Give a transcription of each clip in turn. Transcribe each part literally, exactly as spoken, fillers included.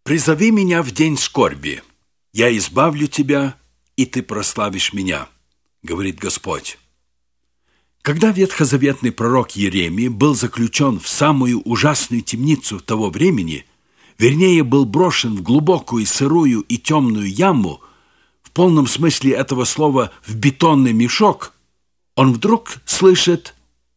«Призови меня в день скорби, я избавлю тебя, и ты прославишь меня», — говорит Господь. Когда ветхозаветный пророк Иеремия был заключен в самую ужасную темницу того времени, вернее, был брошен в глубокую, сырую и темную яму, в полном смысле этого слова в бетонный мешок, он вдруг слышит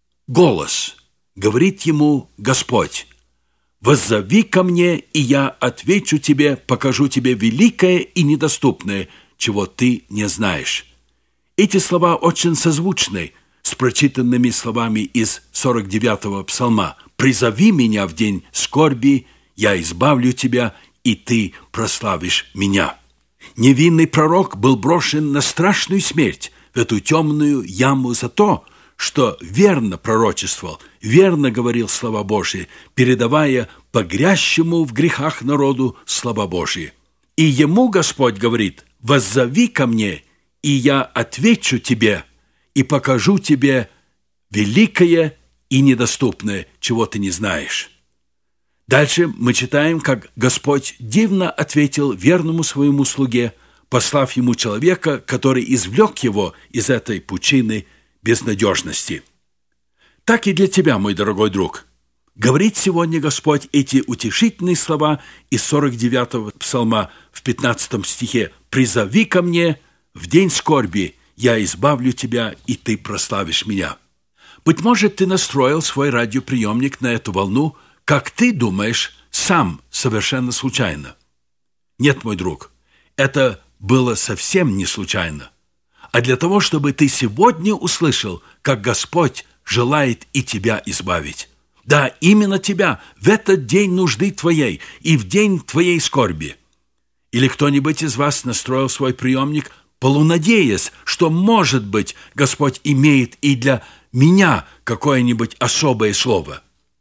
голос, говорит ему Господь: «Воззови ко мне, и я отвечу тебе, покажу тебе великое и недоступное, чего ты не знаешь». Эти слова очень созвучны с прочитанными словами из сорок девятого псалма: «Призови меня в день скорби, я избавлю тебя, и ты прославишь меня». Невинный пророк был брошен на страшную смерть, в эту темную яму за то, что верно пророчествовал, верно говорил слова Божьи, передавая погрязшему в грехах народу слова Божьи. И ему Господь говорит: «Воззови ко мне, и я отвечу тебе, и покажу тебе великое и недоступное, чего ты не знаешь». Дальше мы читаем, как Господь дивно ответил верному своему слуге, послав ему человека, который извлек его из этой пучины безнадежности. Так и для тебя, мой дорогой друг, говорит сегодня Господь эти утешительные слова из сорок девятого псалма в пятнадцатом стихе: «Призови ко мне в день скорби, я избавлю тебя, и ты прославишь меня». Быть может, ты настроил свой радиоприемник на эту волну, как ты думаешь, сам совершенно случайно. Нет, мой друг, это было совсем не случайно, а для того, чтобы ты сегодня услышал, как Господь желает и тебя избавить. Да, именно тебя, в этот день нужды твоей и в день твоей скорби. Или кто-нибудь из вас настроил свой приемник, полунадеясь, что, может быть, Господь имеет и для меня какое-нибудь особое слово.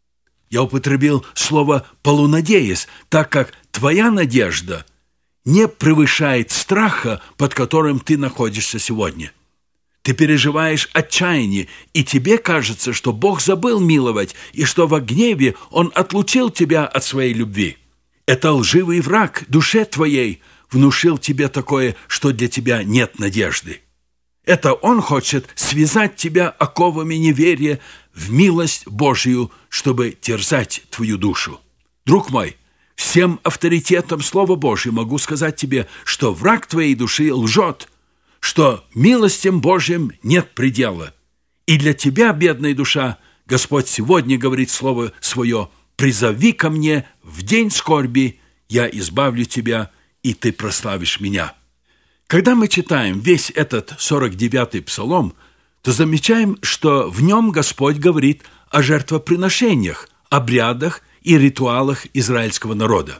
Я употребил слово «полунадеясь», так как твоя надежда не превышает страха, под которым ты находишься сегодня. Ты переживаешь отчаяние, и тебе кажется, что Бог забыл миловать, и что во гневе Он отлучил тебя от своей любви. Это лживый враг душе твоей внушил тебе такое, что для тебя нет надежды. Это он хочет связать тебя оковами неверия в милость Божию, чтобы терзать твою душу. Друг мой, всем авторитетом Слова Божьего могу сказать тебе, что враг твоей души лжет, что милостям Божьим нет предела. И для тебя, бедная душа, Господь сегодня говорит Слово Свое: «Призови ко мне в день скорби, я избавлю тебя, и ты прославишь меня». Когда мы читаем весь этот сорок девятый псалом, то замечаем, что в нем Господь говорит о жертвоприношениях, обрядах и ритуалах израильского народа.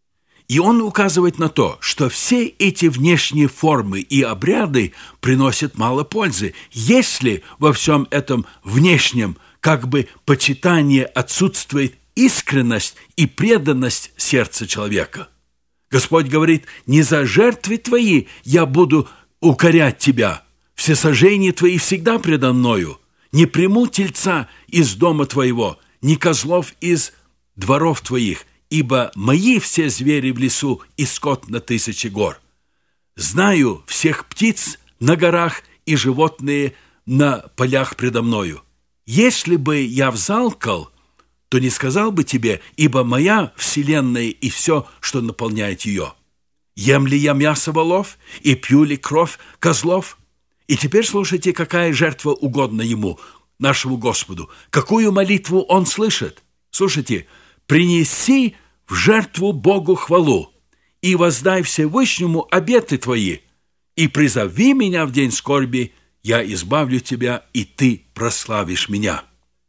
И Он указывает на то, что все эти внешние формы и обряды приносят мало пользы, если во всем этом внешнем как бы почитании отсутствует искренность и преданность сердца человека. Господь говорит: «Не за жертвы твои я буду укорять тебя, всесожжения твои всегда предо мною. Не приму тельца из дома твоего, ни козлов из дворов твоих, ибо мои все звери в лесу и скот на тысячи гор. Знаю всех птиц на горах и животные на полях предо мною. Если бы я взалкал, то не сказал бы тебе, ибо моя вселенная и все, что наполняет ее. Ем ли я мясо волов и пью ли кровь козлов?» И теперь слушайте, какая жертва угодна Ему, нашему Господу, какую молитву Он слышит. Слушайте: «Принеси в жертву Богу хвалу, и воздай Всевышнему обеты твои, и призови меня в день скорби, я избавлю тебя, и ты прославишь меня».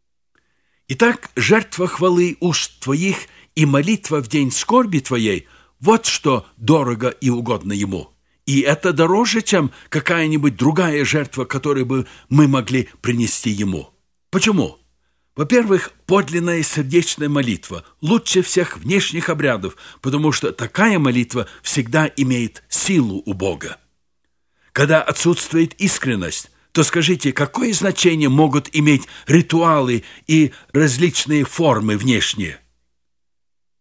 Итак, жертва хвалы уст твоих и молитва в день скорби твоей – вот что дорого и угодно Ему. И это дороже, чем какая-нибудь другая жертва, которую бы мы могли принести Ему. Почему? Во-первых, подлинная сердечная молитва лучше всех внешних обрядов, потому что такая молитва всегда имеет силу у Бога. Когда отсутствует искренность, то скажите, какое значение могут иметь ритуалы и различные формы внешние?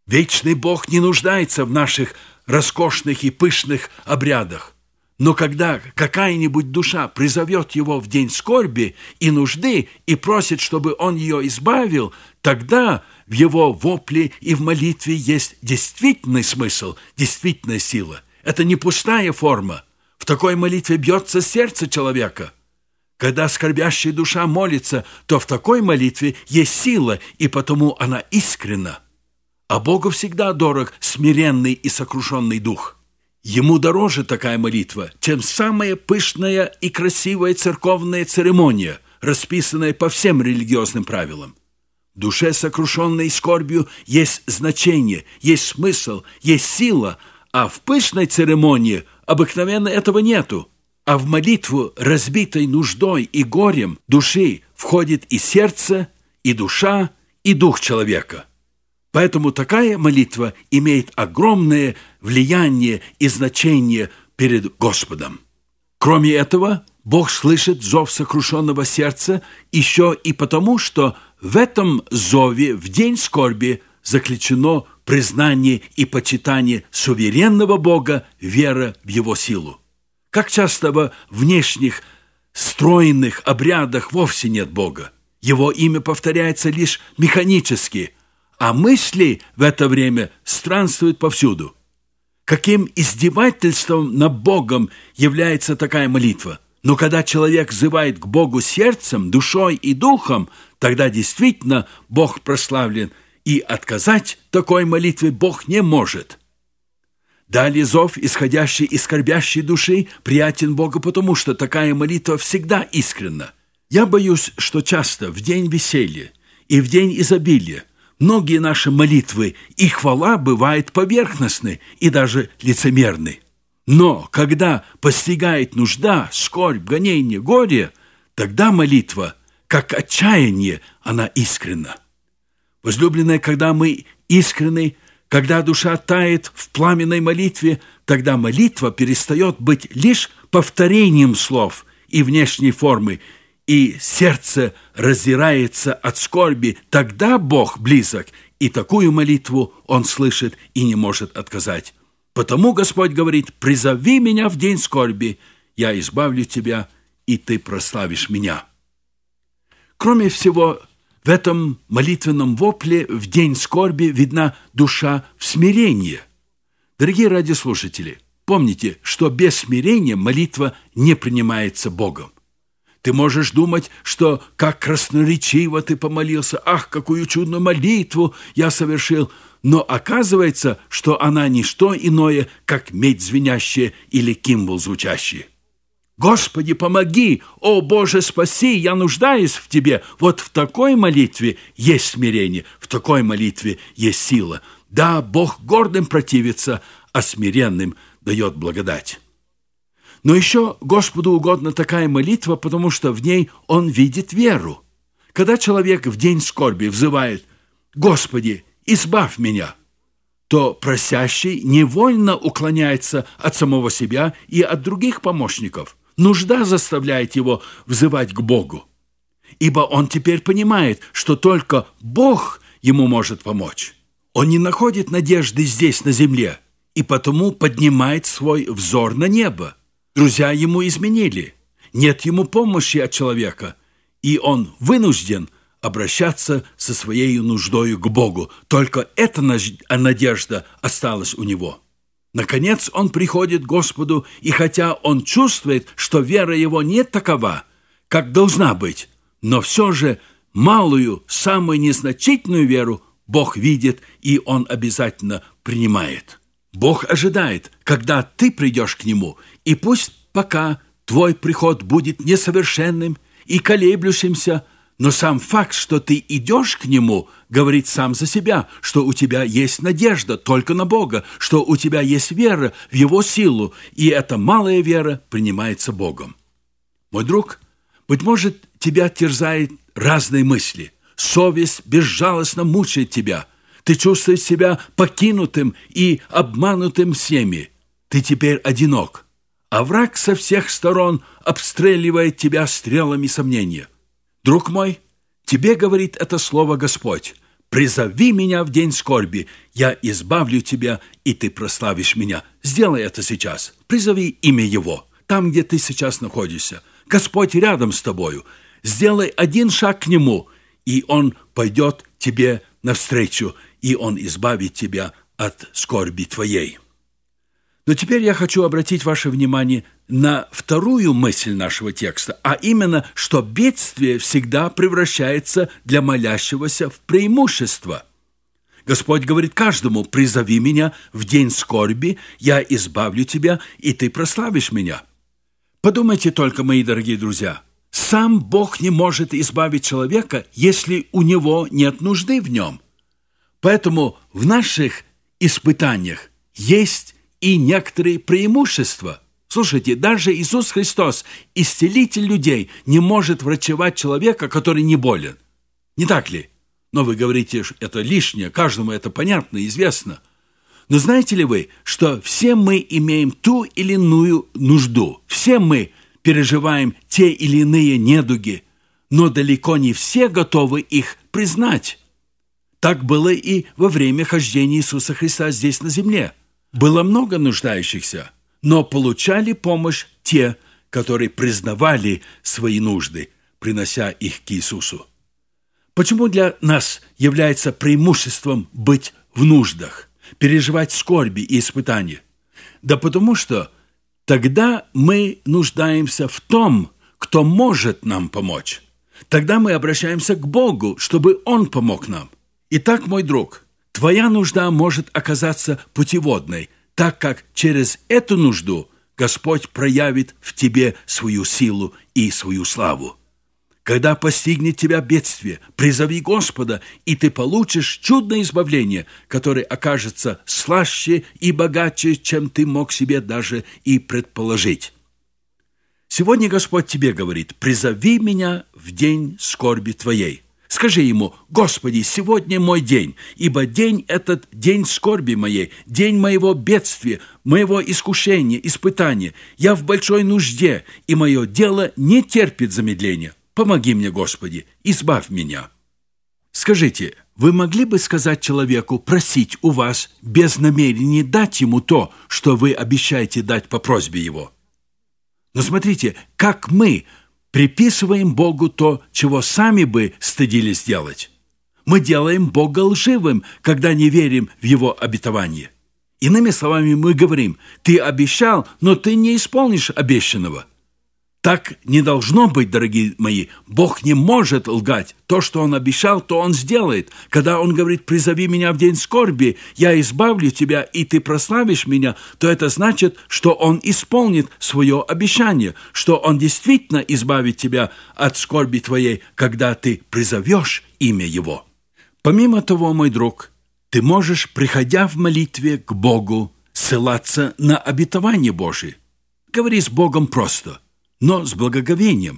Вечный Бог не нуждается в наших роскошных и пышных обрядах. Но когда какая-нибудь душа призовет Его в день скорби и нужды и просит, чтобы Он ее избавил, тогда в Его вопле и в молитве есть действительный смысл, действительная сила. Это не пустая форма. В такой молитве бьется сердце человека. Когда скорбящая душа молится, то в такой молитве есть сила, и потому она искренна. А Богу всегда дорог смиренный и сокрушенный дух. Ему дороже такая молитва, чем самая пышная и красивая церковная церемония, расписанная по всем религиозным правилам. В душе, сокрушенной скорбью, есть значение, есть смысл, есть сила, а в пышной церемонии обыкновенно этого нету. А в молитву, разбитой нуждой и горем души, входит и сердце, и душа, и дух человека. Поэтому такая молитва имеет огромное влияние и значение перед Господом. Кроме этого, Бог слышит зов сокрушенного сердца еще и потому, что в этом зове в день скорби заключено признание и почитание суверенного Бога, вера в Его силу. Как часто во внешних стройных обрядах вовсе нет Бога. Его имя повторяется лишь механически, а мысли в это время странствуют повсюду. Каким издевательством над Богом является такая молитва? Но когда человек взывает к Богу сердцем, душой и духом, тогда действительно Бог прославлен, и отказать такой молитве Бог не может. Далее зов, исходящий из скорбящей души, приятен Богу, потому что такая молитва всегда искренна. Я боюсь, что часто в день веселья и в день изобилия многие наши молитвы и хвала бывают поверхностны и даже лицемерны. Но когда постигает нужда, скорбь, гонение, горе, тогда молитва, как отчаяние, она искренна. Возлюбленные, когда мы искренны, когда душа тает в пламенной молитве, тогда молитва перестает быть лишь повторением слов и внешней формы, и сердце раздирается от скорби, тогда Бог близок, и такую молитву Он слышит и не может отказать. Потому Господь говорит: «Призови меня в день скорби, я избавлю тебя, и ты прославишь меня». Кроме всего, в этом молитвенном вопле в день скорби видна душа в смирении. Дорогие радиослушатели, помните, что без смирения молитва не принимается Богом. Ты можешь думать, что как красноречиво ты помолился, ах, какую чудную молитву я совершил, но оказывается, что она не что иное, как медь звенящая или кимвол звучащий. «Господи, помоги! О, Боже, спаси! Я нуждаюсь в Тебе!» Вот в такой молитве есть смирение, в такой молитве есть сила. Да, Бог гордым противится, а смиренным дает благодать. Но еще Господу угодна такая молитва, потому что в ней Он видит веру. Когда человек в день скорби взывает: «Господи, избавь меня», то просящий невольно уклоняется от самого себя и от других помощников. Нужда заставляет его взывать к Богу, ибо он теперь понимает, что только Бог ему может помочь. Он не находит надежды здесь, на земле, и потому поднимает свой взор на небо. Друзья ему изменили, нет ему помощи от человека, и он вынужден обращаться со своей нуждою к Богу. Только эта надежда осталась у него. Наконец он приходит к Господу, и хотя он чувствует, что вера его не такова, как должна быть, но все же малую, самую незначительную веру Бог видит, и Он обязательно принимает. Бог ожидает, когда ты придешь к Нему, и пусть пока твой приход будет несовершенным и колеблющимся, но сам факт, что ты идешь к Нему, говорит сам за себя, что у тебя есть надежда только на Бога, что у тебя есть вера в Его силу, и эта малая вера принимается Богом. Мой друг, быть может, тебя терзают разные мысли. Совесть безжалостно мучает тебя. Ты чувствуешь себя покинутым и обманутым всеми. Ты теперь одинок, а враг со всех сторон обстреливает тебя стрелами сомнения. Друг мой, тебе говорит это слово Господь: «Призови меня в день скорби, я избавлю тебя, и ты прославишь меня». Сделай это сейчас. Призови имя Его, там, где ты сейчас находишься. Господь рядом с тобою. Сделай один шаг к Нему, и Он пойдет тебе навстречу, и Он избавит тебя от скорби твоей. Но теперь я хочу обратить ваше внимание на вторую мысль нашего текста, а именно, что бедствие всегда превращается для молящегося в преимущество. Господь говорит каждому: «Призови меня в день скорби, я избавлю тебя, и ты прославишь меня». Подумайте только, мои дорогие друзья, сам Бог не может избавить человека, если у него нет нужды в нем. Поэтому в наших испытаниях есть и некоторые преимущества. Слушайте, даже Иисус Христос, исцелитель людей, не может врачевать человека, который не болен. Не так ли? Но вы говорите, что это лишнее, каждому это понятно и известно. Но знаете ли вы, что все мы имеем ту или иную нужду, все мы переживаем те или иные недуги, но далеко не все готовы их признать. Так было и во время хождения Иисуса Христа здесь на земле. Было много нуждающихся, но получали помощь те, которые признавали свои нужды, принося их к Иисусу. Почему для нас является преимуществом быть в нуждах, переживать скорби и испытания? Да потому что тогда мы нуждаемся в том, кто может нам помочь. Тогда мы обращаемся к Богу, чтобы Он помог нам. Итак, мой друг, твоя нужда может оказаться путеводной, так как через эту нужду Господь проявит в тебе свою силу и свою славу. Когда постигнет тебя бедствие, призови Господа, и ты получишь чудное избавление, которое окажется слаще и богаче, чем ты мог себе даже и предположить. Сегодня Господь тебе говорит: «Призови меня в день скорби твоей». Скажи Ему: «Господи, сегодня мой день, ибо день этот – день скорби моей, день моего бедствия, моего искушения, испытания. Я в большой нужде, и мое дело не терпит замедления. Помоги мне, Господи, избавь меня». Скажите, вы могли бы сказать человеку просить у вас без намерения дать ему то, что вы обещаете дать по просьбе его? Но смотрите, как мы приписываем Богу то, чего сами бы стыдились делать. Мы делаем Бога лживым, когда не верим в Его обетование. Иными словами, мы говорим: «Ты обещал, но ты не исполнишь обещанного». Так не должно быть, дорогие мои. Бог не может лгать. То, что Он обещал, то Он сделает. Когда Он говорит: «Призови меня в день скорби, я избавлю тебя, и ты прославишь меня», то это значит, что Он исполнит свое обещание, что Он действительно избавит тебя от скорби твоей, когда ты призовешь имя Его. Помимо того, мой друг, ты можешь, приходя в молитве к Богу, ссылаться на обетование Божие. Говори с Богом просто, но с благоговением.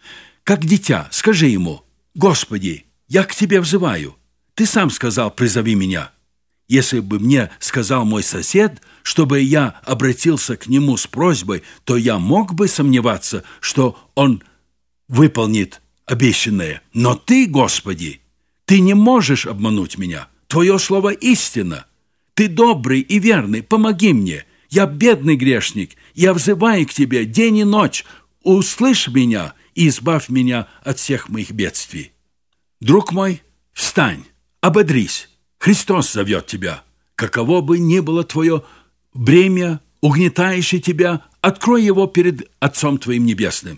Как дитя, скажи Ему: «Господи, я к Тебе взываю. Ты сам сказал: призови меня». Если бы мне сказал мой сосед, чтобы я обратился к нему с просьбой, то я мог бы сомневаться, что он выполнит обещанное. Но Ты, Господи, Ты не можешь обмануть меня. Твое слово истина. Ты добрый и верный, помоги мне. Я бедный грешник, я взываю к Тебе день и ночь. Услышь меня и избавь меня от всех моих бедствий. Друг мой, встань, ободрись. Христос зовет тебя. Каково бы ни было твое бремя, угнетающее тебя, открой его перед Отцом твоим Небесным.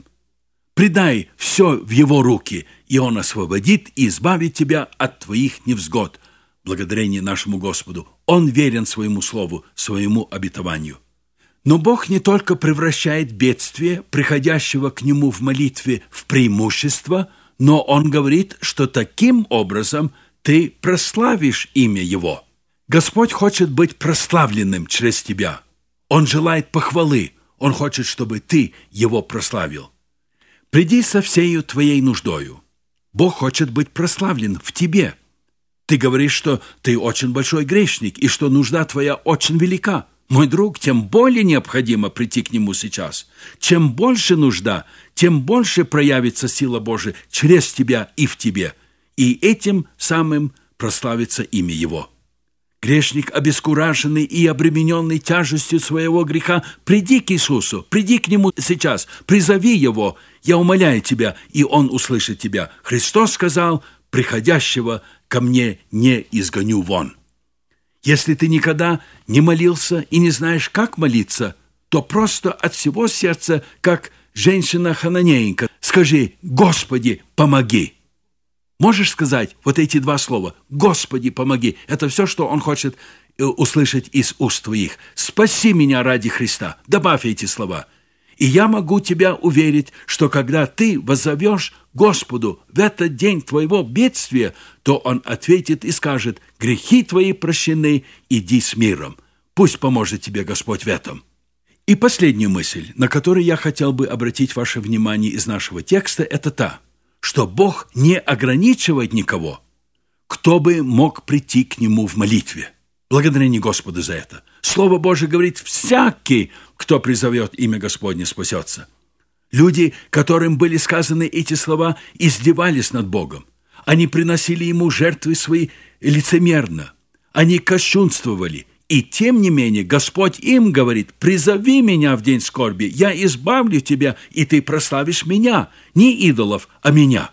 Предай все в Его руки, и Он освободит и избавит тебя от твоих невзгод. Благодарение нашему Господу. Он верен своему слову, своему обетованию. Но Бог не только превращает бедствие, приходящего к Нему в молитве, в преимущество, но Он говорит, что таким образом ты прославишь имя Его. Господь хочет быть прославленным через тебя. Он желает похвалы. Он хочет, чтобы ты Его прославил. Приди со всею твоей нуждою. Бог хочет быть прославлен в тебе. Ты говоришь, что ты очень большой грешник и что нужда твоя очень велика. Мой друг, тем более необходимо прийти к Нему сейчас. Чем больше нужда, тем больше проявится сила Божия через тебя и в тебе. И этим самым прославится имя Его. Грешник, обескураженный и обремененный тяжестью своего греха, приди к Иисусу, приди к Нему сейчас, призови Его, я умоляю тебя, и Он услышит тебя. Христос сказал: приходящего ко мне не изгоню вон. Если ты никогда не молился и не знаешь, как молиться, то просто от всего сердца, как женщина-хананеенка, скажи: «Господи, помоги». Можешь сказать вот эти два слова: «Господи, помоги». Это все, что Он хочет услышать из уст твоих. «Спаси меня ради Христа». Добавь эти слова. И я могу тебя уверить, что когда ты воззовешь Господу в этот день твоего бедствия, то Он ответит и скажет: «Грехи твои прощены, иди с миром». Пусть поможет тебе Господь в этом. И последняя мысль, на которую я хотел бы обратить ваше внимание из нашего текста, это та, что Бог не ограничивает никого, кто бы мог прийти к Нему в молитве. Благодарение Господу за это. Слово Божие говорит: всякий, кто призовет имя Господне, спасется. Люди, которым были сказаны эти слова, издевались над Богом. Они приносили Ему жертвы свои лицемерно. Они кощунствовали. И тем не менее Господь им говорит: призови меня в день скорби, я избавлю тебя, и ты прославишь меня, не идолов, а меня.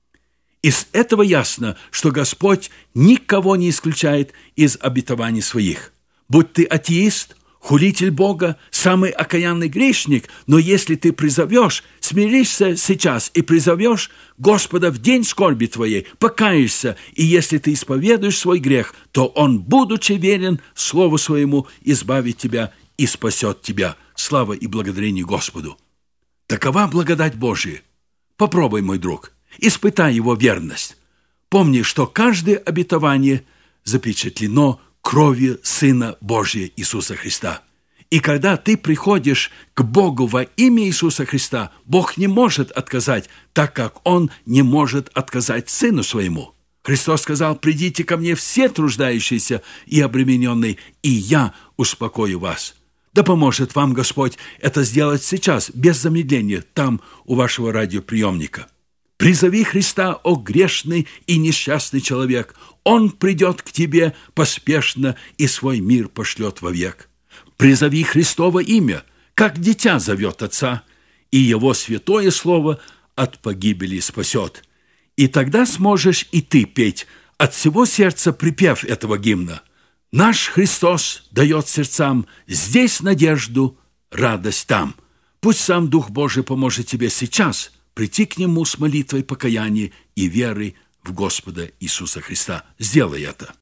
Из этого ясно, что Господь никого не исключает из обетований своих. Будь ты атеист, хулитель Бога, самый окаянный грешник, но если ты призовешь, смиришься сейчас и призовешь Господа в день скорби твоей, покаешься, и если ты исповедуешь свой грех, то Он, будучи верен Слову Своему, избавит тебя и спасет тебя. Слава и благодарение Господу! Такова благодать Божия. Попробуй, мой друг, испытай Его верность. Помни, что каждое обетование запечатлено кровью Сына Божия Иисуса Христа. И когда ты приходишь к Богу во имя Иисуса Христа, Бог не может отказать, так как Он не может отказать Сыну Своему. Христос сказал: «Придите ко мне все труждающиеся и обремененные, и я успокою вас». Да поможет вам Господь это сделать сейчас, без замедления, там, у вашего радиоприемника. Призови Христа, о грешный и несчастный человек. Он придет к тебе поспешно и свой мир пошлет вовек. Призови Христово имя, как дитя зовет Отца, и Его святое Слово от погибели спасет. И тогда сможешь и ты петь от всего сердца припев этого гимна. Наш Христос дает сердцам здесь надежду, радость там. Пусть сам Дух Божий поможет тебе сейчас прийти к Нему с молитвой покаяния и верой в Господа Иисуса Христа. Сделай это.